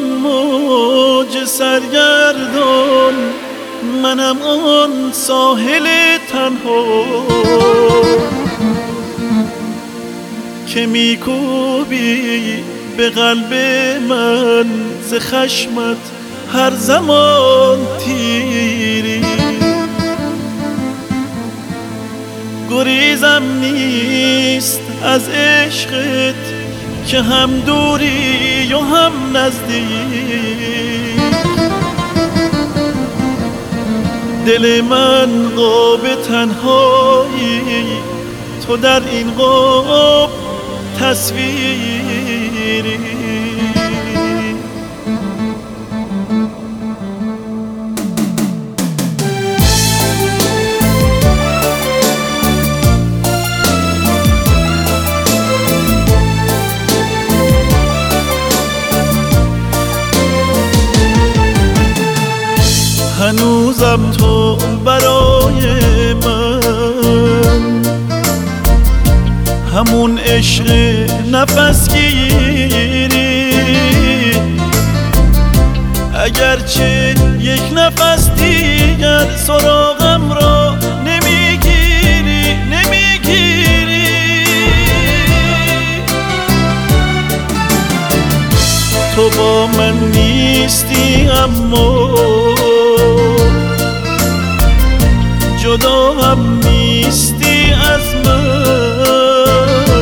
موج سرگردان، منم آن ساحل تنها که میکوبی به قلب من ز خشمت هر زمان تیری. گریزم نیست از عشقت که هم دوری و هم نزدیک. دل من قاب تنهایی، تو در این قاب تصویری. هنوزم تو برای من همون عشق نفس گیری، اگرچه یک نفس دیگر سراغم را نمیگیری. تو با من نیستی اما جدا هم نیستی از من،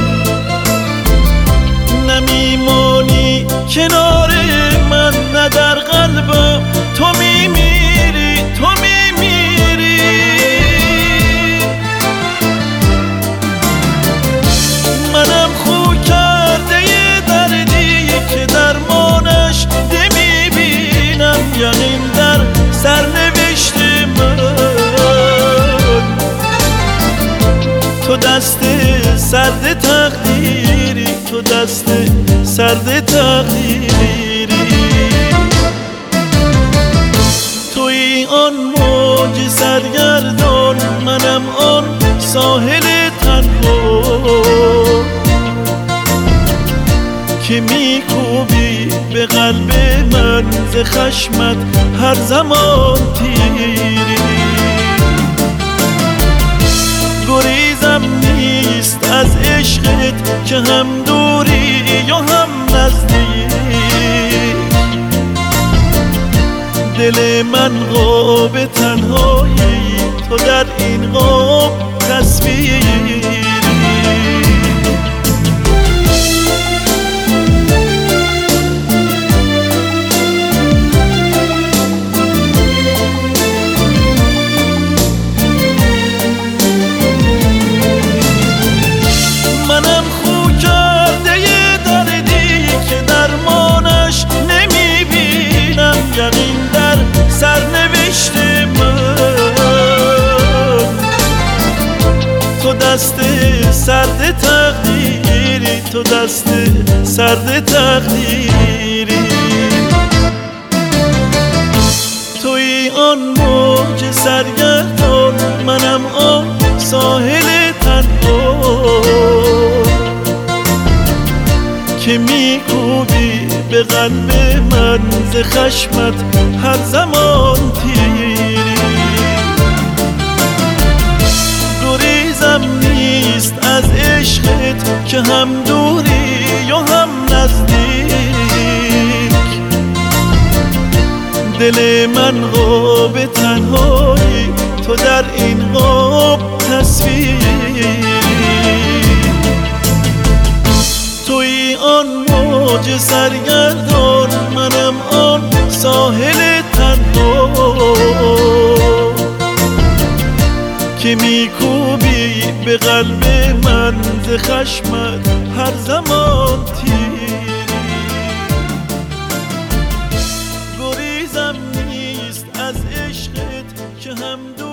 نمیمانی کنار من، نه در قلبم تو میمیری. منم خو کرده یه دردی که درمانش نمیبینم، یقین در سرنوشت من. تو دست سرد تقدیری، تو دست سرد تقدیری. توی آن موج سرگردان، منم آن ساحل تنها که میکوبی به قلب من ز خشمت هر زمان تیری. گریزم نیست از عشقت که هم دوری و هم نزدیک. دل من قاب تنهایی، تو در این قاب تصویری. دست سرد تقدیری، تو دست سرد تقدیری. توی آن موج سرگردان، منم آن ساحل تنها که میکوبی به قلب من ز خشمت هر زمان تیری. گریزم نیست از عشقت که هم دوری و هم نزدیک. دل من قاب تنهایی، تو در این قاب تصویری. توی آن موج سرگردان، منم آن ساحل تنها که میکوبی به قلب من ز خشمت هر زمان تیری. گریزم نیست از عشقت که هم